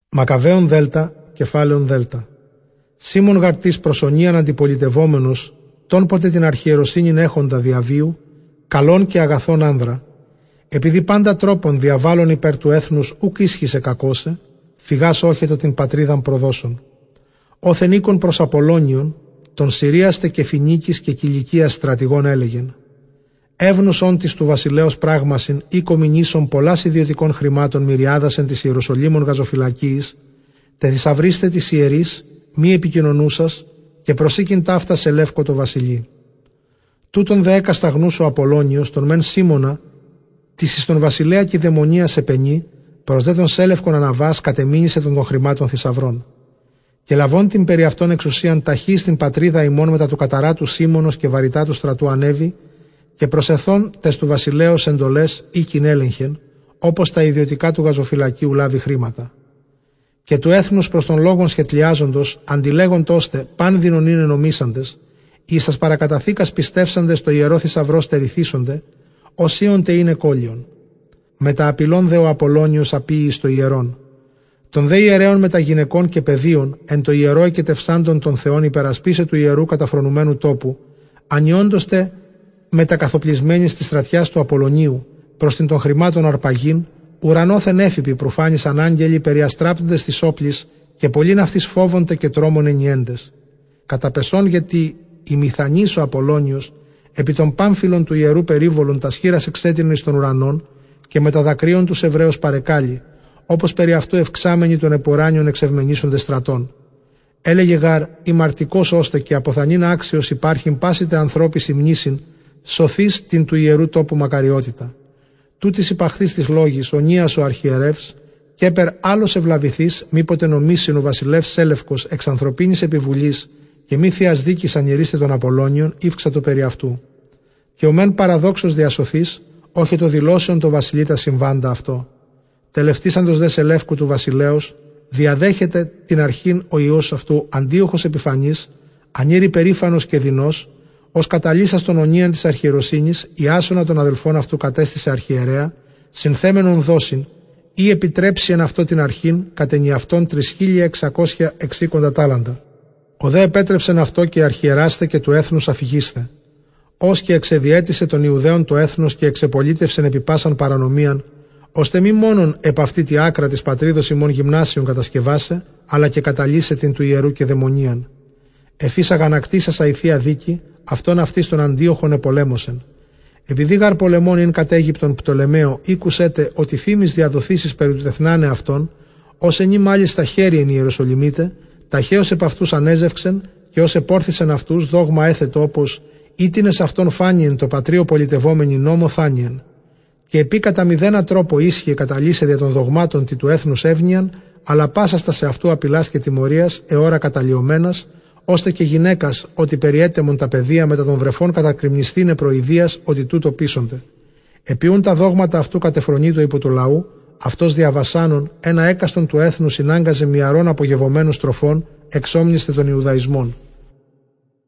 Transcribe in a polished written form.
Μακαβαίων Δέλτα, κεφάλαιον Δέλτα. Σίμων γαρτής προσωνίαν αντιπολιτευόμενος, τόν ποτέ την αρχιεροσύνην έχοντα διαβίου, καλών και αγαθών άνδρα, επειδή πάντα τρόπον διαβάλλον υπέρ του έθνους ουκ ίσχυσε κακόσε, φυγάς όχετο την πατρίδαν προδώσεων. Όθεν οίκον προς Απολώνιον, τον Συρίαστε και Φινίκης και Κιλικίας στρατηγών έλεγεν. Εύνους όντις του βασιλέως πράγμασιν οίκο μηνύσων πολλάς ιδιωτικών χρημάτων μυριάδασεν της Ιεροσολύμων γαζοφυλακής, τε θησαυρίστε της ιερής, μη επικοινωνούσας, και προσήκην ταύτα σε λεύκο το βασιλεί. Τούτον δε έκαστα γνούς ο Απολώνιος, τον μεν Σίμωνα, της εις τον βασιλέα και δαιμονία σε πενή, προς δε τον σέλευκον αναβάς κατεμήνυσε των χρημάτων θησαυρών. Και λαβών την περί αυτών εξουσίαν ταχύ στην πατρίδα ημών μετά του καταράτου Σίμωνος και βαρυτά του στρατού ανέβη, και προσεθών τες του βασιλέως εντολές οίκην έλεγχεν, όπως τα ιδιωτικά του γαζοφυλακίου λάβει χρήματα. Και του έθνους προς τον λόγον σχετλιάζοντος, αντιλέγοντο ώστε παν δεινον είναι νομίσαντες, εις τας παρακαταθήκας πιστεύσαντες το ιερό θησαυρό στερηθήσονται, οσίοντε είναι κόλλιον. Μετα απειλών δε ο Απολώνιος απείει στο ιερόν. Των δε ιερέων μετα γυναικών και παιδίων, εν το ιερό εκετευσάντων των θεών υπερασπίσε του ιερού καταφρονουμένου τόπου, ανιόντοστε μετακαθοπλισμένης της στρατιάς του Απολωνίου, προς την των χρημάτων αρπαγήν, ουρανόθεν έφυποι προφάνησαν άγγελοι περιαστράπτοντες της όπλης και πολλήν αυτής φόβονται και τρόμων ενιέντες. Καταπεσών γιατί η μηθανής ο Απολώνιος, επί των πάμφυλων του ιερού περίβολων τα σχήρας εξέτεινε εις των ουρανών και με τα δακρύων τους Εβραίους παρεκάλει, όπως περί αυτού ευξάμενοι των εποράνιων εξευμενήσονται στρατών. Έλεγε γάρ, ημαρτικός ώστε και αποθανήν άξιος υπάρχειν πάσιτε ανθρώπης υμνήσιν, σωθείς την του ιερού τόπου μακαριότητα. Τούτης υπαχθείς της λόγης, ο Νίας ο αρχιερεύς, και έπερ άλλος ευλαβηθείς, μήποτε νομίσιν ο βασιλεύς Σέλευκος εξ ανθρωπίνης επιβουλής και μη θείας δίκης ανιερίστε των Απολώνιων, ύφξα το περί αυτού. Και ο μεν παραδόξος διασωθείς, όχι το δηλώσεων το βασιλίτα συμβάντα αυτό. Τελευτήσαντος δε Σελεύκου του βασιλέως, διαδέχεται την αρχήν ο ιός αυτού αντίοχος επιφανής, ανήρη περήφανος και δεινός, ως καταλύσας των ονίαν της αρχιεροσύνης, η άσονα των αδελφών αυτού κατέστησε αρχιερέα, συνθέμενον δώσιν, ή επιτρέψει εν αυτό την αρχήν, κατενι αυτόν 3.660 τάλαντα. Ο δε επέτρεψεν αυτό και αρχιεράστε και του έθνους αφηγήστε. Ως και εξεδιέτησε των Ιουδαίων το έθνος και εξεπολίτευσεν επί πάσαν παρανομίαν, ώστε μη μόνον επ' αυτή τη άκρα της πατρίδος ημών γυμνάσιων κατασκευάσε, αλλά και καταλύσε την του ιερού και δαιμονίαν. Εφής αγανακτήσασα η θεία δίκη, αυτόν αυτής των αντίοχων επολέμωσεν. Επειδή γαρ πολεμών ειν κατ' Αίγυπτον Πτολεμαίο, ήκουσέτε ότι φήμης διαδοθήσεις περί του τεθνάνε αυτόν, ως ενή μάλιστα χέρι εν Ιεροσολυμίτε, ταχαίως επ' αυτούς ανέζευξεν και ως επόρθησεν αυτούς δόγμα έθετο όπως «Ήτινες αυτόν φάνιεν το πατρίο πολιτευόμενοι νόμο θάνιεν». Και επί κατά μηδένα τρόπο ίσχυε καταλύσε δια των δογμάτων τι του έθνους εύνοιαν, αλλά πάσαστα σε αυτού απειλάς και τιμωρίας εώρα καταλιωμένας, ώστε και γυναίκας ότι περιέτεμον τα παιδεία μετά των βρεφών κατακριμνιστήνε προειδείας ότι τούτο πείσονται. Επιούν τα δόγματα αυτού κατεφρονείτο υπό του λαού, αυτός διαβασάνων ένα έκαστον του έθνου συνάγκαζε μιαρών απογευωμένων στροφών εξόμνηστε των Ιουδαϊσμών.